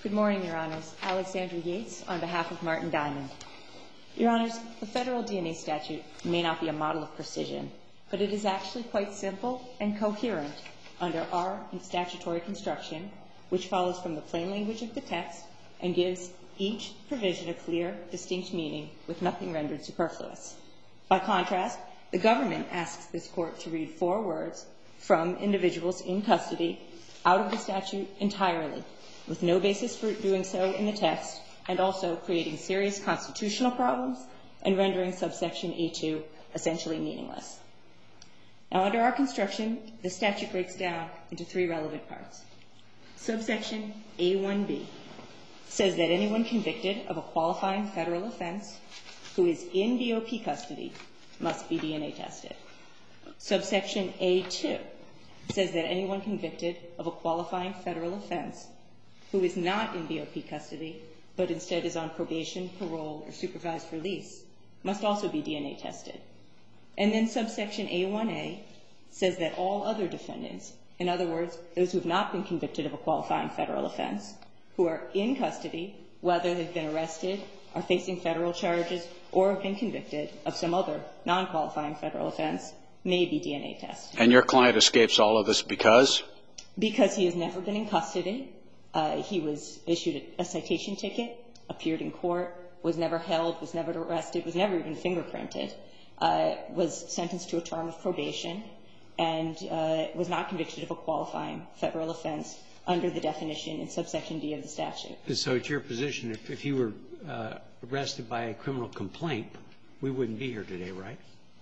Good morning, Your Honors. Alexandra Yates on behalf of Martin Diamond. Your Honors, the federal DNA statute may not be a model of precision, but it is actually quite simple and coherent under our statutory construction, which follows from the plain language of the text and gives each provision a clear, distinct meaning with nothing rendered superfluous. By contrast, the government asks this court to read 4 words from individuals in custody out of the statute entirely, with no basis for doing so in the text, and also creating serious constitutional problems and rendering subsection A2 essentially meaningless. Now, under our construction, the statute breaks down into 3 relevant parts. Subsection A1B says that anyone convicted of a qualifying federal offense who is in BOP custody must be DNA tested. Subsection A2 says that anyone convicted of a qualifying federal offense who is not in BOP custody, but instead is on probation, parole, or supervised release, must also be DNA tested. And then subsection A1A says that all other defendants, in other words, those who have not been convicted of a qualifying federal offense, who are in custody, whether they've been arrested, are facing federal charges, or have been convicted of some other non-qualifying federal offense, may be DNA tested. And your client escapes all of this because? Because he has never been in custody. He was issued a citation ticket, appeared in court, was never held, was never arrested, was never even fingerprinted, was sentenced to a term of probation, and was not convicted of a qualifying federal offense under the definition in subsection D of the statute. So it's your position, if you were arrested by a criminal complaint, we wouldn't be here today, right?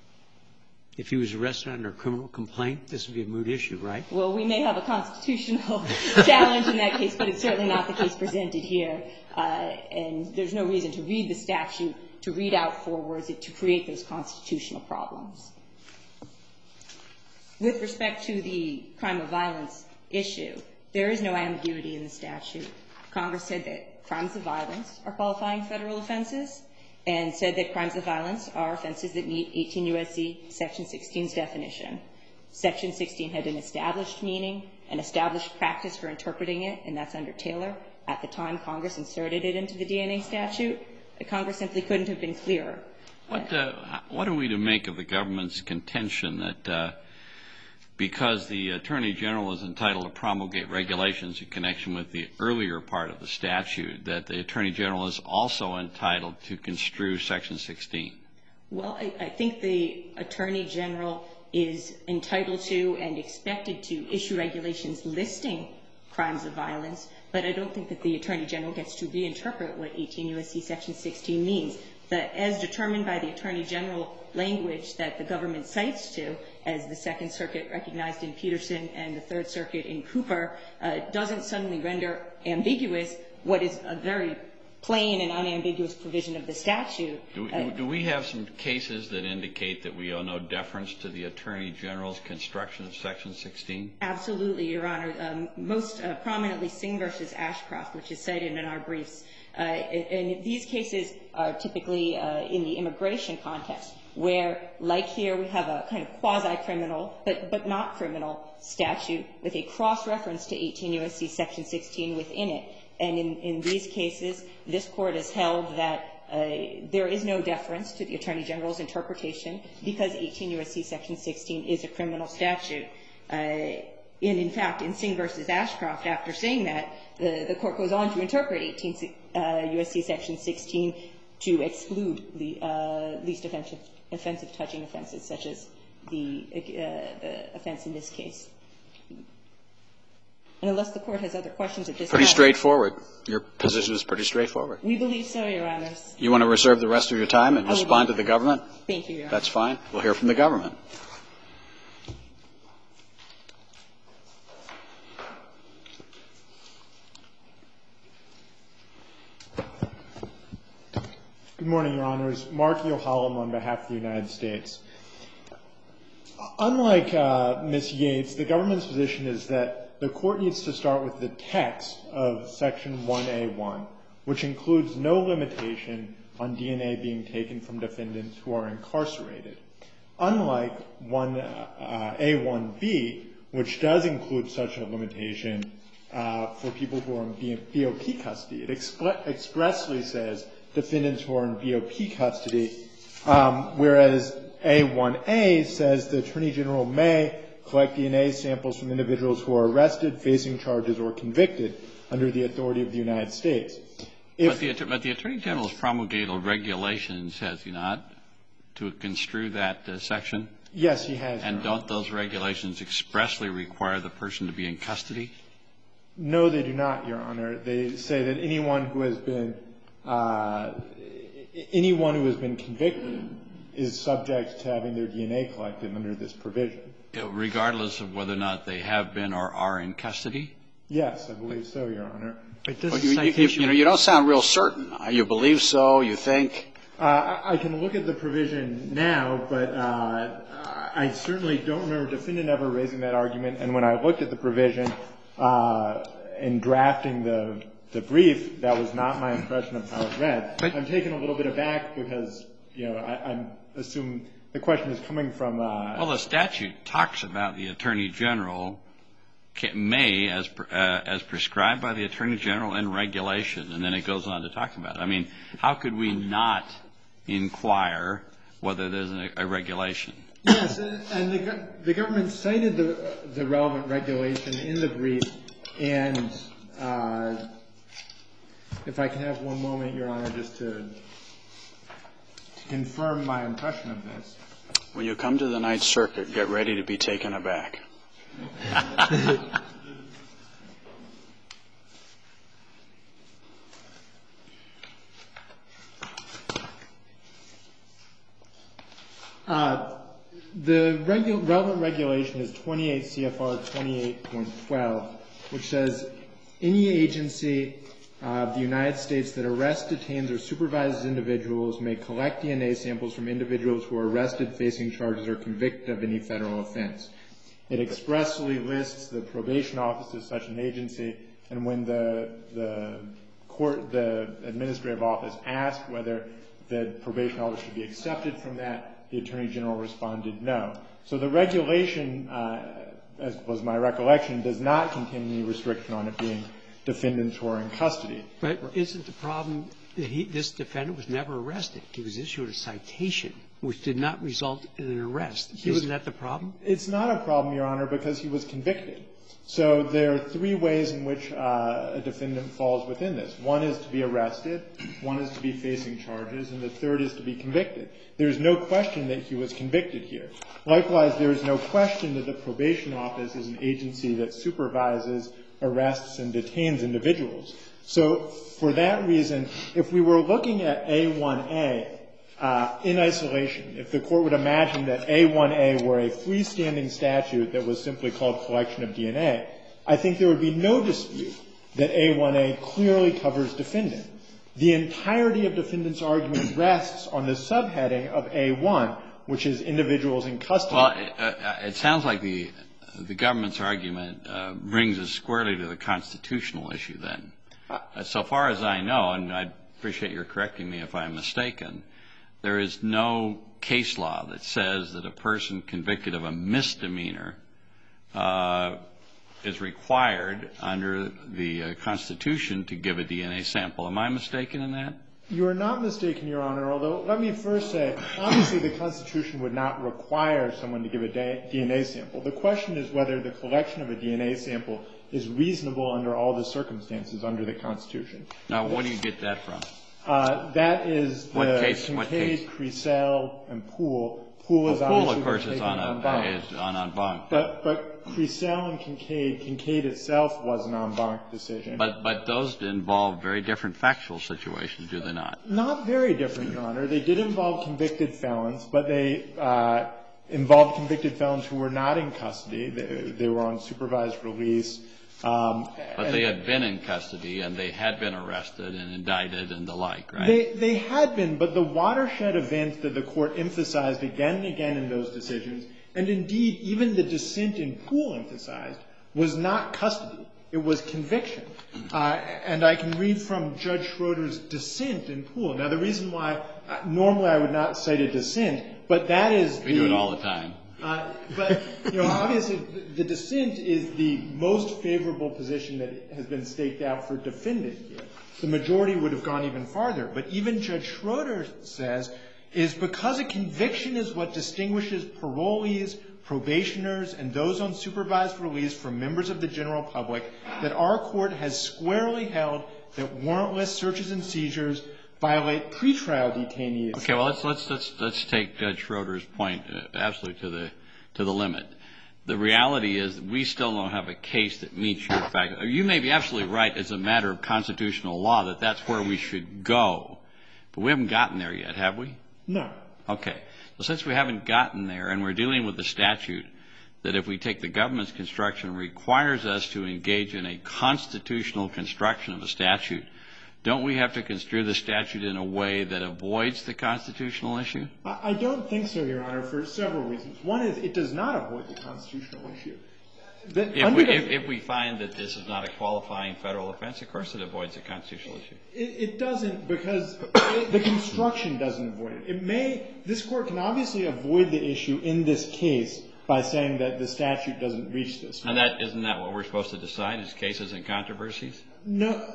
If he was arrested under a criminal complaint, this would be a moot issue, right? Well, we may have a constitutional challenge in that case, but it's certainly not the case presented here. And there's no reason to read the statute, to read out 4 words, to create those constitutional problems. With respect to the crime of violence issue, there is no ambiguity in the statute. Congress said that crimes of violence are qualifying federal offenses, and said that crimes of violence are offenses that meet 18 U.S.C. Section 16's definition. Section 16 had an established meaning, an established practice for interpreting it, and that's under Taylor. At the time Congress inserted it into the DNA statute, Congress simply couldn't have been clearer. What are we to make of the government's contention that because the Attorney General is entitled to promulgate regulations in connection with the earlier part of the statute, that the Attorney General is also entitled to construe Section 16? Well, I think the Attorney General is entitled to and expected to issue regulations listing crimes of violence, but I don't think that the Attorney General gets to reinterpret what 18 U.S.C. Section 16 means. That as determined by the Attorney General language that the government cites to, as the Second Circuit recognized in Peterson and the Third Circuit in Cooper, doesn't suddenly render ambiguous what is a very plain and unambiguous provision of the statute. Do we have some cases that indicate that we owe no deference to the Attorney General's construction of Section 16? Absolutely, Your Honor. Most prominently, Singh v. Ashcroft, which is cited in our briefs. And these cases are typically in the immigration context, where, like here, we have a kind of quasi-criminal, but not criminal statute with a cross-reference to 18 U.S.C. Section 16 within it. And in these cases, this Court has held that there is no deference to the Attorney General's interpretation because 18 U.S.C. Section 16 is a criminal statute. And in fact, in Singh v. Ashcroft, after saying that, the Court goes on to interpret 18 U.S.C. Section 16 to exclude the least offensive touching offenses, such as the offense in this case. And unless the Court has other questions at this time. Pretty straightforward. Your position is pretty straightforward. We believe so, Your Honors. You want to reserve the rest of your time and respond to the government? Thank you, Your Honor. That's fine. We'll hear from the government. Good morning, Your Honors. Mark Yohalam on behalf of the United States. Unlike Ms. Yates, the government's position is that the Court needs to start with the text of Section 1A1, which includes no limitation on DNA being taken from defendants who are incarcerated. Unlike A1B, which does include such a limitation for people who are in BOP custody. It expressly says defendants who are in BOP custody, whereas A1A says the Attorney General may collect DNA samples from individuals who are arrested, facing charges, or convicted under the authority of the United States. But the Attorney General's promulgated regulations, has he not, to construe that section? Yes, he has. And don't those regulations expressly require the person to be in custody? No, they do not, Your Honor. They say that anyone who has been convicted is subject to having their DNA collected under this provision. Regardless of whether or not they have been or are in custody? Yes, I believe so, Your Honor. But you don't sound real certain. You believe so? You think? I can look at the provision now, but I certainly don't remember a defendant ever raising that argument. And when I looked at the provision in drafting the brief, that was not my impression of how it read. I'm taken a little bit aback because, I assume the question is coming from Well, the statute talks about the Attorney General may, as prescribed by the Attorney General in regulation, and then it goes on to talk about it. I mean, how could we not inquire whether there's a regulation? Yes, and the government cited the relevant regulation in the brief, and if I can have one moment, Your Honor, just to confirm my impression of this. When you come to the Ninth Circuit, get ready to be taken aback. The relevant regulation is 28 CFR 28.12, which says any agency of the United States that arrests, detains, or supervises individuals may collect DNA samples from individuals who are arrested, facing charges, or convicted of any federal offense. It expressly lists the probation office as such an agency, and when the administrative office asked whether the probation office should be accepted from that, the Attorney General responded no. So the regulation, as was my recollection, does not contain any restriction on it being defendants who are in custody. But isn't the problem that this defendant was never arrested? He was issued a citation, which did not result in an arrest. Isn't that the problem? It's not a problem, Your Honor, because he was convicted. So there are three ways in which a defendant falls within this. One is to be arrested, one is to be facing charges, and the third is to be convicted. There's no question that he was convicted here. Likewise, there is no question that the probation office is an agency that supervises, arrests, and detains individuals. So for that reason, if we were looking at A1A in isolation, if the Court would imagine that A1A were a freestanding statute that was simply called collection of DNA, I think there would be no dispute that A1A clearly covers defendant. The entirety of defendant's argument rests on the subheading of A1, which is individuals in custody. Well, it sounds like the government's argument brings us squarely to the constitutional issue then. So far as I know, and I appreciate your correcting me if I'm mistaken, there is no case law that says that a person convicted of a misdemeanor is required under the Constitution to give a DNA sample. Am I mistaken in that? You are not mistaken, Your Honor, although let me first say, obviously the Constitution would not require someone to give a DNA sample. The question is whether the collection of a DNA sample is reasonable under all the circumstances under the Constitution. Now, where do you get that from? That is the Kincaid, Creasell, and Poole. Poole is obviously of course, is on en banc. But Creasell and Kincaid itself was an en banc decision. But those involve very different factual situations, do they not? Not very different, Your Honor. They did involve convicted felons, but they involved convicted felons who were not in custody. They were on supervised release. But they had been in custody, and they had been arrested and indicted and the like, right? They had been, but the watershed event that the Court emphasized again and again in those decisions, and indeed even the dissent in Poole emphasized, was not custody. It was conviction. And I can read from Judge Schroeder's dissent in Poole. Now, the reason why normally I would not cite a dissent, but that is We do it all the time. But, obviously, the dissent is the most favorable position that has been staked out for defendant here. The majority would have gone even farther. But even Judge Schroeder says is because a conviction is what distinguishes parolees, probationers, and those on supervised release from members of the general public, that our court has squarely held that warrantless searches and seizures violate pretrial detainees. Okay, well, let's take Judge Schroeder's point absolutely to the limit. The reality is we still don't have a case that meets your fact. You may be absolutely right as a matter of constitutional law that that's where we should go. But we haven't gotten there yet, have we? No. Okay. So since we haven't gotten there and we're dealing with a statute that if we take the government's construction requires us to engage in a constitutional construction of a statute, don't we have to construe the statute in a way that avoids the constitutional issue? I don't think so, Your Honor, for several reasons. One is it does not avoid the constitutional issue. If we find that this is not a qualifying federal offense, of course it avoids the constitutional issue. It doesn't because the construction doesn't avoid it. This court can obviously avoid the issue in this case by saying that the statute doesn't reach this. And isn't that what we're supposed to decide is cases and controversies? No.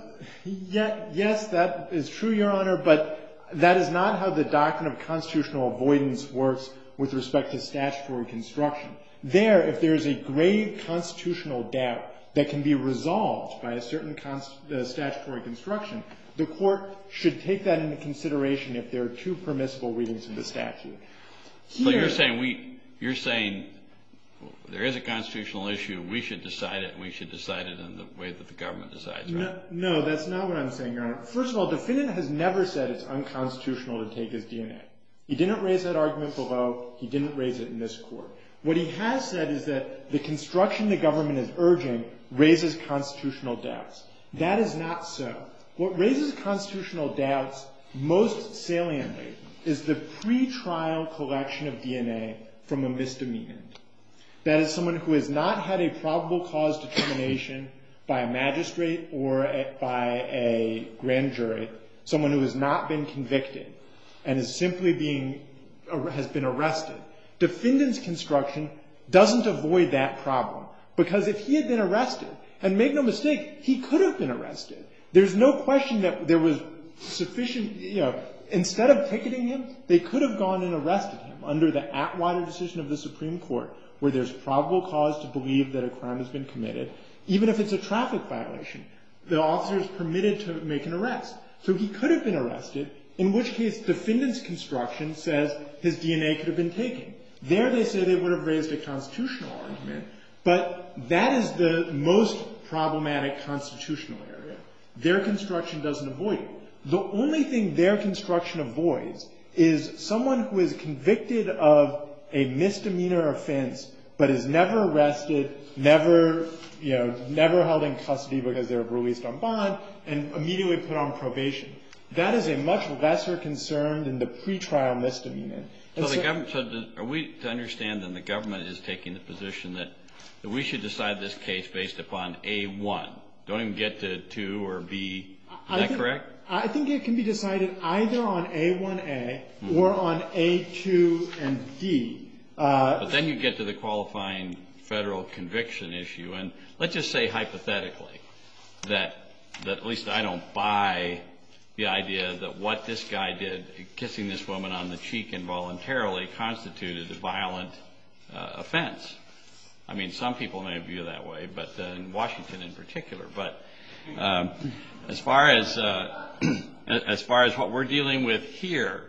Yes, that is true, Your Honor, but that is not how the doctrine of constitutional avoidance works with respect to statutory construction. There, if there is a grave constitutional doubt that can be resolved by a certain statutory construction, the court should take that into consideration if there are two permissible readings of the statute. So you're saying there is a constitutional issue, we should decide it, and we should decide it in the way that the government decides, right? No, that's not what I'm saying, Your Honor. First of all, the defendant has never said it's unconstitutional to take his DNA. He didn't raise that argument below. He didn't raise it in this court. What he has said is that the construction the government is urging raises constitutional doubts. That is not so. What raises constitutional doubts most saliently is the pretrial collection of DNA from a misdemeanant. That is someone who has not had a probable cause determination by a magistrate or by a grand jury, someone who has not been convicted and is simply has been arrested. Defendant's construction doesn't avoid that problem because if he had been arrested, and make no mistake, he could have been arrested. There's no question that there was sufficient, instead of ticketing him, they could have gone and arrested him under the Atwater decision of the Supreme Court where there's probable cause to believe that a crime has been committed, even if it's a traffic violation. The officer is permitted to make an arrest. So he could have been arrested, in which case defendant's construction says his DNA could have been taken. There they say they would have raised a constitutional argument, but that is the most problematic constitutional area. Their construction doesn't avoid it. The only thing their construction avoids is someone who is convicted of a misdemeanor offense but is never arrested, never held in custody because they were released on bond, and immediately put on probation. That is a much lesser concern than the pretrial misdemeanor. So are we to understand that the government is taking the position that we should decide this case based upon A1? Don't even get to 2 or B. Is that correct? I think it can be decided either on A1A or on A2 and D. But then you get to the qualifying federal conviction issue. And let's just say hypothetically that at least I don't buy the idea that what this guy did, kissing this woman on the cheek involuntarily, constituted a violent offense. I mean, some people may view it that way, but in Washington in particular. But as far as what we're dealing with here,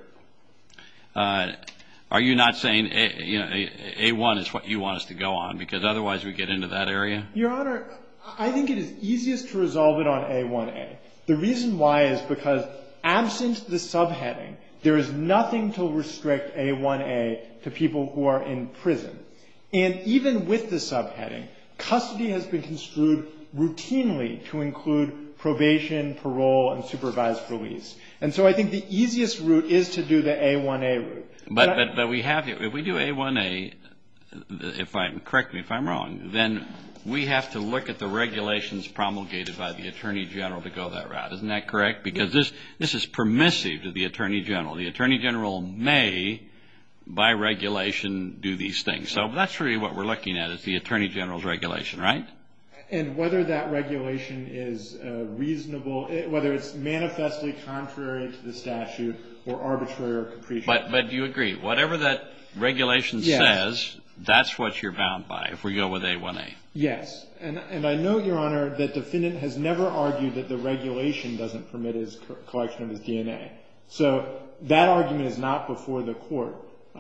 are you not saying A1 is what you want us to go on? Because otherwise we get into that area. Your Honor, I think it is easiest to resolve it on A1A. The reason why is because absent the subheading, there is nothing to restrict A1A to people who are in prison. And even with the subheading, custody has been construed routinely to include probation, parole, and supervised release. And so I think the easiest route is to do the A1A route. But we have to, if we do A1A, correct me if I'm wrong, then we have to look at the regulations promulgated by the Attorney General to go that route. Isn't that correct? Because this is permissive to the Attorney General. The Attorney General may by regulation, do these things. So that's really what we're looking at is the Attorney General's regulation, right? And whether that regulation is reasonable, whether it's manifestly contrary to the statute or arbitrary or capricious. But do you agree? Whatever that regulation says, that's what you're bound by if we go with A1A. Yes. And I note, Your Honor, that defendant has never argued that the regulation doesn't permit his collection of his DNA. So that argument is not before the court.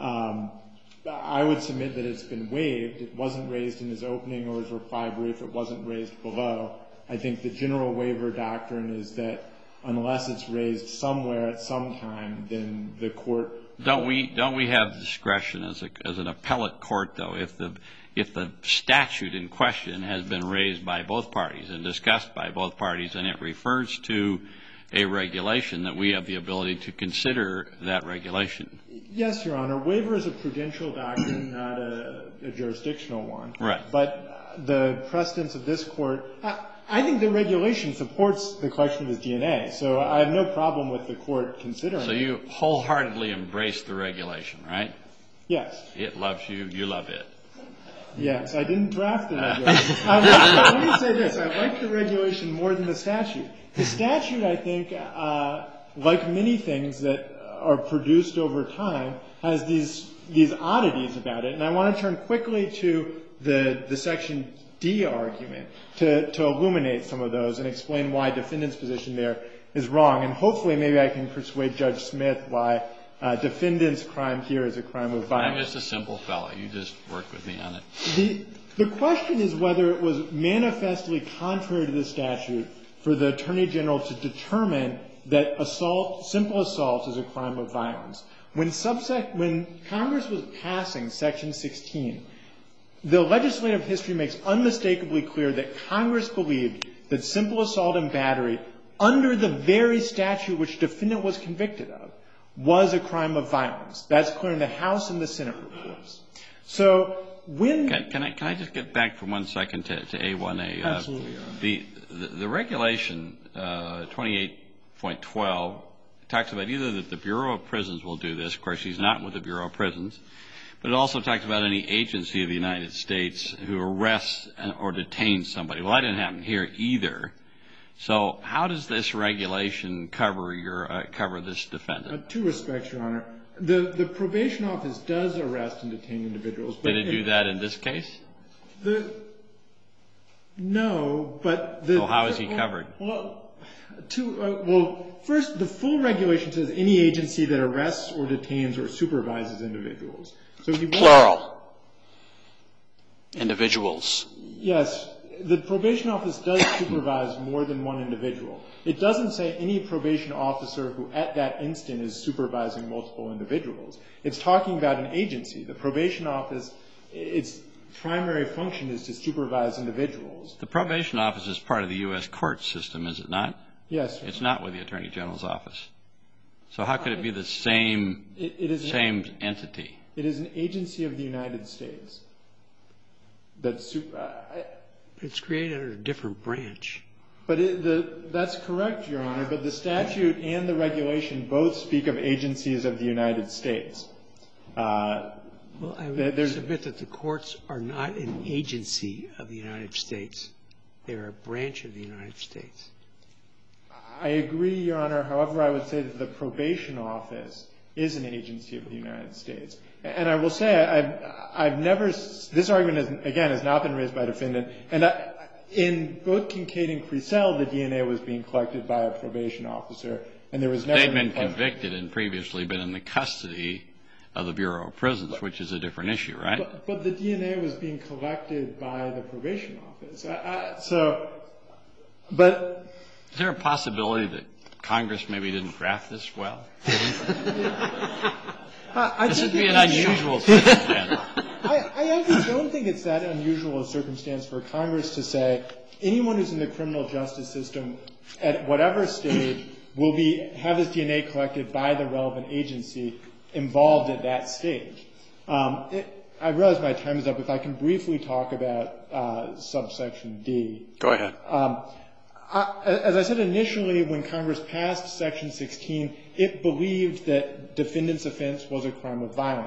I would submit that it's been waived. It wasn't raised in his opening or his reply brief. It wasn't raised below. I think the general waiver doctrine is that unless it's raised somewhere at some time, then the court. Don't we have discretion as an appellate court, though, if the statute in question has been raised by both parties and discussed by both parties and it refers to a regulation, that we have the ability to consider that regulation? Yes, Your Honor. Waiver is a prudential doctrine, not a jurisdictional one. Right. But the precedence of this court, I think the regulation supports the collection of his DNA. So I have no problem with the court considering it. So you wholeheartedly embrace the regulation, right? Yes. It loves you. You love it. Yes. I didn't draft the regulation. Let me say this. I like the regulation more than the statute. The statute, I think, like many things that are produced over time, has these oddities about it. And I want to turn quickly to the Section D argument to illuminate some of those and explain why defendant's position there is wrong. And hopefully maybe I can persuade Judge Smith why defendant's crime here is a crime of violence. I'm just a simple fellow. You just work with me on it. The question is whether it was manifestly contrary to the statute for the Attorney General to determine that simple assault is a crime of violence. When Congress was passing Section 16, the legislative history makes unmistakably clear that Congress believed that simple assault and battery, under the very statute which defendant was convicted of, was a crime of violence. That's clear in the House and the Senate reports. So when... Can I just get back for 1 second to A1A? Absolutely. The regulation, 28.12, talks about either that the Bureau of Prisons will do this. Of course, he's not with the Bureau of Prisons. But it also talks about any agency of the United States who arrests or detains somebody. Well, that didn't happen here either. So how does this regulation cover this defendant? Two respects, Your Honor. The probation office does arrest and detain individuals. Did it do that in this case? No, but... So how is he covered? Well, first, the full regulation says any agency that arrests or detains or supervises individuals. So Plural. Individuals. Yes. The probation office does supervise more than one individual. It doesn't say any probation officer who at that instant is supervising multiple individuals. It's talking about an agency. The probation office, its primary function is to supervise individuals. The probation office is part of the U.S. court system, is it not? Yes, sir. It's not with the Attorney General's office. So how could it be the same entity? It is an agency of the United States. It's created under a different branch. But that's correct, Your Honor. But the statute and the regulation both speak of agencies of the United States. Well, I would submit that the courts are not an agency of the United States. They're a branch of the United States. I agree, Your Honor. However, I would say that the probation office is an agency of the United States. And I will say this argument, again, has not been raised by a defendant. And in both Kincaid and Creasell, the DNA was being collected by a probation officer. And there was never... They'd been convicted and previously been in the custody of the Bureau of Prisons, which is a different issue, right? But the DNA was being collected by the probation office. Is there a possibility that Congress maybe didn't draft this well? This would be an unusual circumstance. I actually don't think it's that unusual a circumstance for Congress to say anyone who's in the criminal justice system at whatever stage will have his DNA collected by the relevant agency involved at that stage. I realize my time is up. If I can briefly talk about subsection D. Go ahead. As I said initially, when Congress passed Section 16, it believed that defendant's offense was a crime of violence.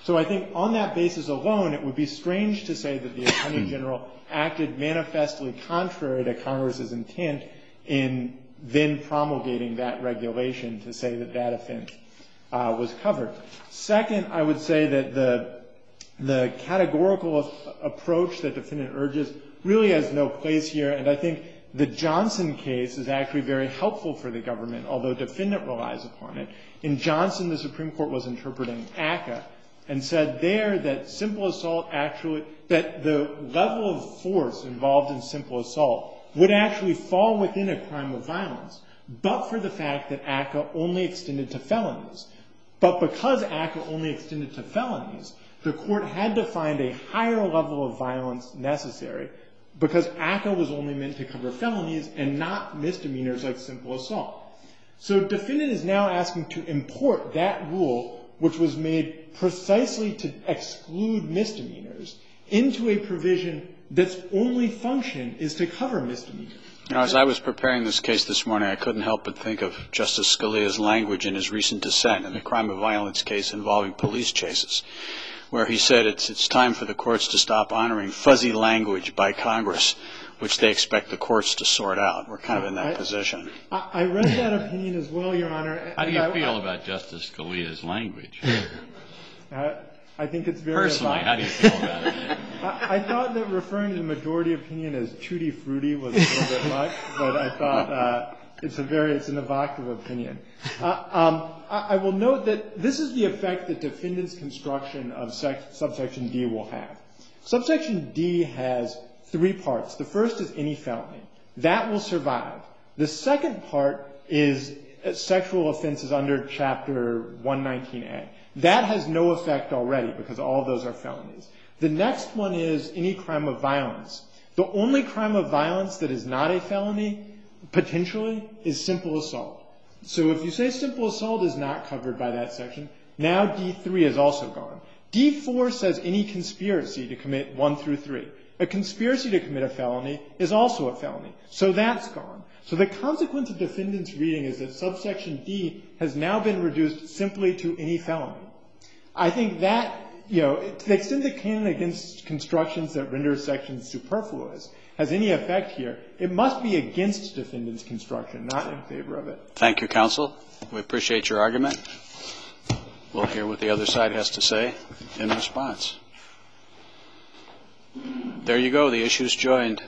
So I think on that basis alone, it would be strange to say that the Attorney General acted manifestly contrary to Congress's intent in then promulgating that regulation to say that that offense was covered. Second, I would say that the categorical approach that defendant urges really has no place here, and I think the Johnson case is actually very helpful for the government, although defendant relies upon it. In Johnson, the Supreme Court was interpreting ACCA and said there that simple assault actually, that the level of force involved in simple assault would actually fall within a crime of violence, but for the fact that ACCA only extended to felonies. But because ACCA only extended to felonies, the court had to find a higher level of violence necessary because ACCA was only meant to cover felonies and not misdemeanors like simple assault. So defendant is now asking to import that rule, which was made precisely to exclude misdemeanors, into a provision that's only function is to cover misdemeanors. You know, as I was preparing this case this morning, I couldn't help but think of Justice Scalia's language in his recent dissent in the crime of violence case involving police chases, where he said it's time for the courts to stop honoring fuzzy language by Congress, which they expect the courts to sort out. We're kind of in that position. I read that opinion as well, Your Honor. How do you feel about Justice Scalia's language? I think it's very Personally, how do you feel about it? I thought that referring to the majority opinion as tutti frutti was a little bit much, but I thought it's an evocative opinion. I will note that this is the effect that defendant's construction of subsection D will have. Subsection D has three parts. The first is any felony. That will survive. The second part is sexual offenses under Chapter 119A. That has no effect already because all of those are felonies. The next one is any crime of violence. The only crime of violence that is not a felony, potentially, is simple assault. So if you say simple assault is not covered by that section, now D3 is also gone. D4 says any conspiracy to commit 1 through 3. A conspiracy to commit a felony is also a felony. So that's gone. So the consequence of defendant's reading is that subsection D has now been reduced simply to any felony. I think that, to the extent that canon against constructions that render sections superfluous has any effect here, it must be against defendant's construction, not in favor of it. Thank you, counsel. We appreciate your argument. We'll hear what the other side has to say in response. There you go. The issue's joined.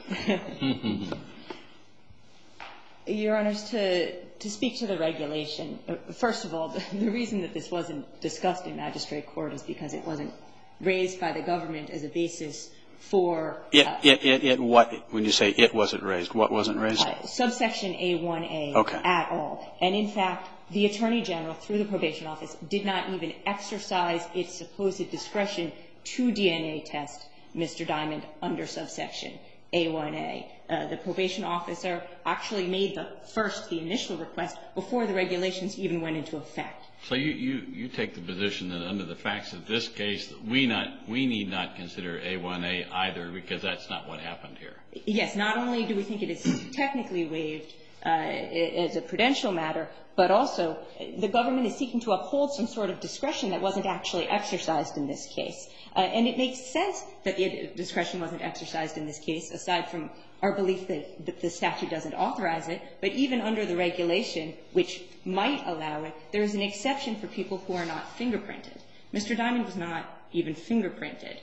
Your Honors, to speak to the regulation, first of all, the reason that this wasn't discussed in magistrate court is because it wasn't raised by the government as a basis for what? When you say it wasn't raised, what wasn't raised? Subsection A1A at all. And in fact, the Attorney General, through the probation office, did not even exercise its supposed discretion to DNA test Mr. Diamond under subsection A1A. The probation officer actually made the initial request before the regulations even went into effect. So you take the position that under the facts of this case, that we need not consider A1A either because that's not what happened here. Yes. Not only do we think it is technically waived as a prudential matter, but also the government is seeking to uphold some sort of discretion that wasn't actually exercised in this case. And it makes sense that the discretion wasn't exercised in this case, aside from our belief that the statute doesn't authorize it. But even under the regulation, which might allow it, there is an exception for people who are not fingerprinted. Mr. Diamond was not even fingerprinted.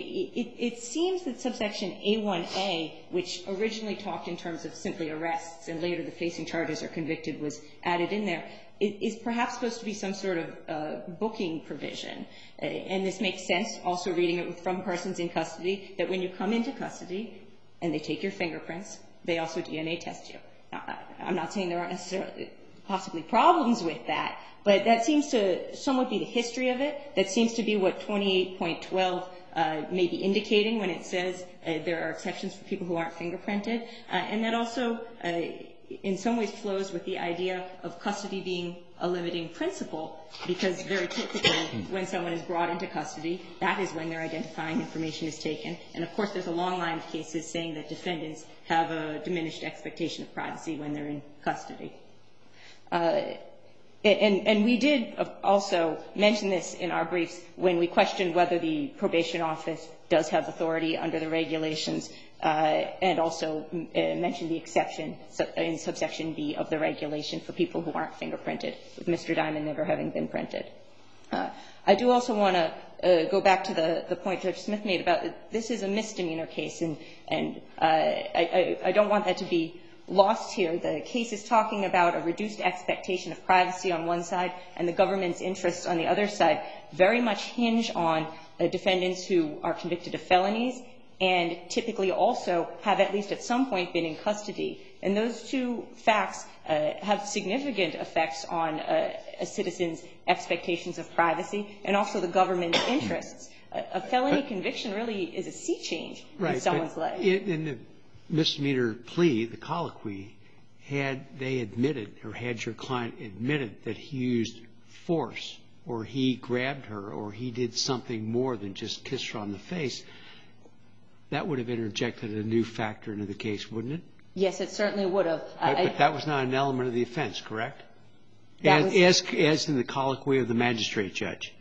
It seems that subsection A1A, which originally talked in terms of simply arrests and later the facing charges or convicted was added in there, is perhaps supposed to be some sort of booking provision. And this makes sense, also reading it from persons in custody, that when you come into custody and they take your fingerprints, they also DNA test you. Now, I'm not saying there aren't necessarily possibly problems with that, but that seems to somewhat be the history of it. That seems to be what 28.12 may be indicating when it says there are exceptions for people who aren't fingerprinted. And that also in some ways flows with the idea of custody being a limiting principle, because very typically when someone is brought into custody, that is when their identifying information is taken. And, of course, there's a long line of cases saying that defendants have a diminished expectation of privacy when they're in custody. And we did also mention this in our briefs when we questioned whether the probation office does have authority under the regulations, and also mentioned the exception in subsection B of the regulation for people who aren't fingerprinted, with Mr. Diamond never having been printed. I do also want to go back to the point Judge Smith made about this is a misdemeanor case, and I don't want that to be lost here. The case is talking about a reduced expectation of privacy on one side and the government's interests on the other side very much hinge on defendants who are convicted of felonies and typically also have at least at some point been in custody. And those two facts have significant effects on a citizen's expectations of privacy and also the government's interests. A felony conviction really is a sea change in someone's life. In the misdemeanor plea, the colloquy, had they admitted or had your client admitted that he used force or he grabbed her or he did something more than just kiss her on the face, that would have interjected a new factor into the case, wouldn't it? Yes, it certainly would have. But that was not an element of the offense, correct? As in the colloquy of the magistrate judge.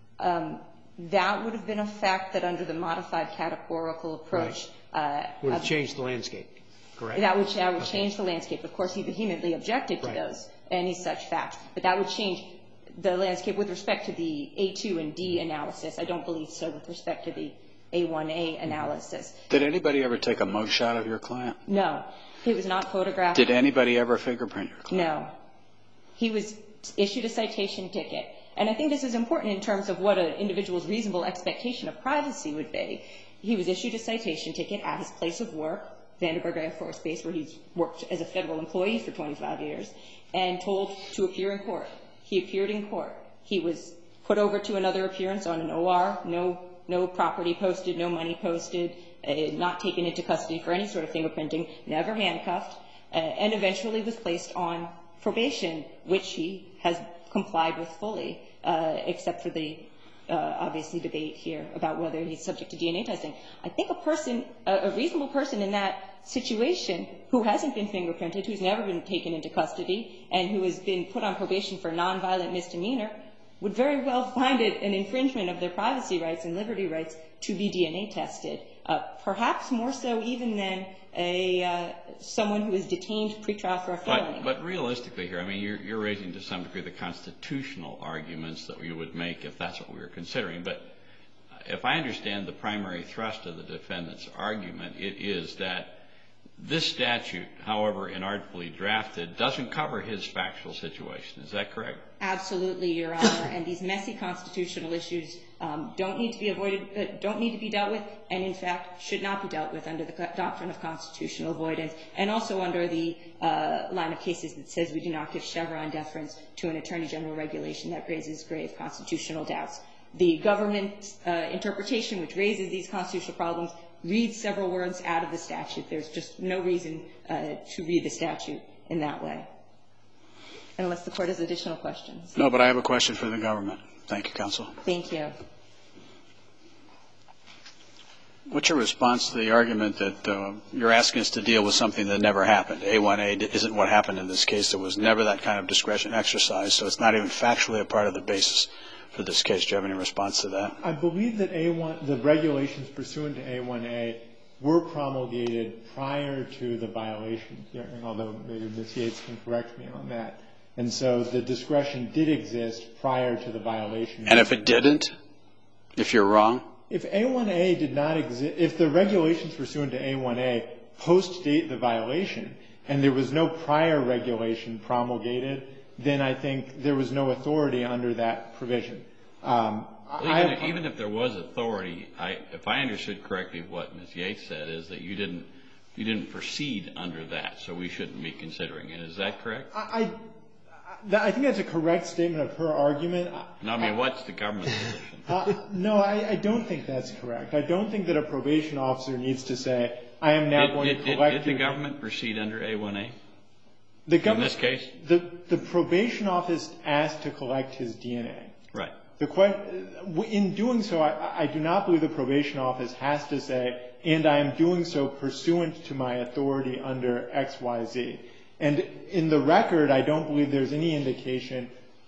That would have been a fact that under the modified categorical approach would have changed the landscape, correct? That would change the landscape. Of course, he vehemently objected to those, any such facts. But that would change the landscape with respect to the A2 and D analysis. I don't believe so with respect to the A1A analysis. Did anybody ever take a mugshot of your client? No. He was not photographed. Did anybody ever fingerprint your client? No. He was issued a citation ticket. And I think this is important in terms of what an individual's reasonable expectation of privacy would be. He was issued a citation ticket at his place of work, Vandenberg Air Force Base, where he's worked as a federal employee for 25 years, and told to appear in court. He appeared in court. He was put over to another appearance on an OR, no property posted, no money posted, not taken into custody for any sort of fingerprinting, never handcuffed, and eventually was placed on probation, which he has complied with fully, except for the obviously debate here about whether he's subject to DNA testing. I think a reasonable person in that situation who hasn't been fingerprinted, who's never been taken into custody, and who has been put on probation for nonviolent misdemeanor would very well find it an infringement of their privacy rights and liberty rights to be DNA tested, perhaps more so even than someone who is detained pretrial for a felony. But realistically here, I mean, you're raising to some degree the constitutional arguments that we would make if that's what we were considering. But if I understand the primary thrust of the defendant's argument, it is that this statute, however inartfully drafted, doesn't cover his factual situation. Is that correct? Absolutely, Your Honor. And these messy constitutional issues don't need to be avoided, don't need to be dealt with, and in fact should not be dealt with under the doctrine of constitutional avoidance, and also under the line of cases that says we do not give Chevron deference to an Attorney General regulation that raises grave constitutional doubts. The government interpretation, which raises these constitutional problems, reads several words out of the statute. There's just no reason to read the statute in that way. Unless the Court has additional questions. No, but I have a question for the government. Thank you, Counsel. Thank you. What's your response to the argument that you're asking us to deal with something that never happened? A1A isn't what happened in this case. There was never that kind of discretion exercised, so it's not even factually a part of the basis for this case. Do you have any response to that? I believe that the regulations pursuant to A1A were promulgated prior to the violation, although maybe Ms. Yates can correct me on that. And so the discretion did exist prior to the violation. And if it didn't? If you're wrong? If A1A did not exist, if the regulations pursuant to A1A post-date the violation and there was no prior regulation promulgated, then I think there was no authority under that provision. Even if there was authority, if I understood correctly what Ms. Yates said is that you didn't proceed under that, so we shouldn't be considering it. Is that correct? I think that's a correct statement of her argument. No, I mean, what's the government's position? No, I don't think that's correct. I don't think that a probation officer needs to say, I am now going to collect Did the government proceed under A1A? In this case? The probation office asked to collect his DNA. Right. In doing so, I do not believe the probation office has to say, and I am doing so pursuant to my authority under XYZ. And in the record, I don't believe there's any indication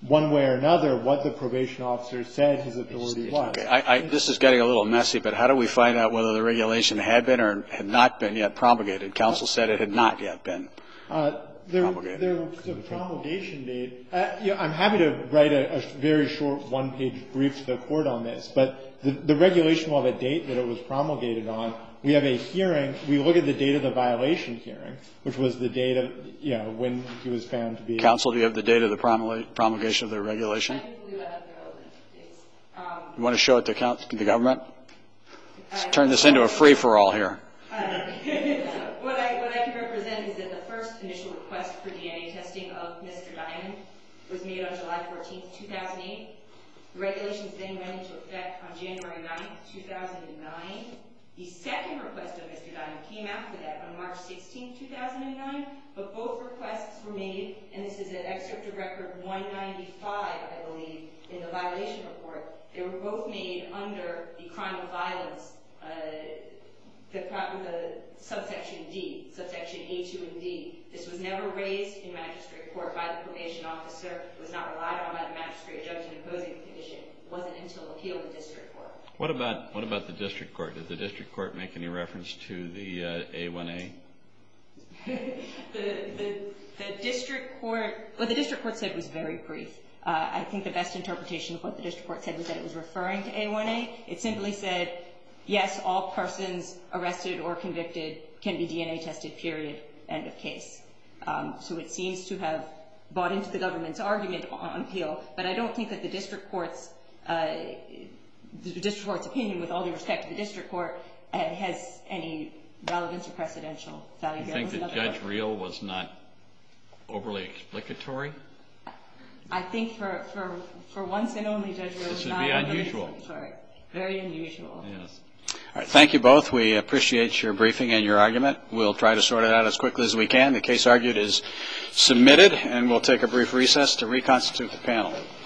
one way or another what the probation officer said his authority was. Okay. This is getting a little messy, but how do we find out whether the regulation had been or had not been yet promulgated? Counsel said it had not yet been promulgated. There was a promulgation date. I'm happy to write a very short one-page brief to the court on this, but the regulation will have a date that it was promulgated on. We have a hearing. We look at the date of the violation hearing, which was the date of, when he was found to be. Counsel, do you have the date of the promulgation of the regulation? I do believe I have the relevant dates. You want to show it to the government? Let's turn this into a free-for-all here. What I can represent is that the first initial request for DNA testing of Mr. Diamond was made on July 14th, 2008. The regulations then went into effect on January 9th, 2009. The second request of Mr. Diamond came after that on March 16, 2009, but both requests were made, and this is an excerpt of Record 195, I believe, in the violation report. They were both made under the crime of violence, the subsection D, subsection A2 and D. This was never raised in magistrate court by the probation officer. It was not relied on by the magistrate judge in imposing the condition. It wasn't until appeal in district court. What about the district court? Did the district court make any reference to the A1A? The district court, what the district court said was very brief. I think the best interpretation of what the district court said was that it was referring to A1A. It simply said, yes, all persons arrested or convicted can be DNA tested, period, end of case. So it seems to have bought into the government's argument on appeal, but I don't think that the district court's opinion, with all due respect to the district court, has any relevance or precedential value. You think that Judge Reel was not overly explicatory? I think for once and only, Judge Reel was not overly explicatory. This would be unusual. Very unusual. Yes. All right, thank you both. We appreciate your briefing and your argument. We'll try to sort it out as quickly as we can. The case argued is submitted, and we'll take a brief recess to reconstitute the panel.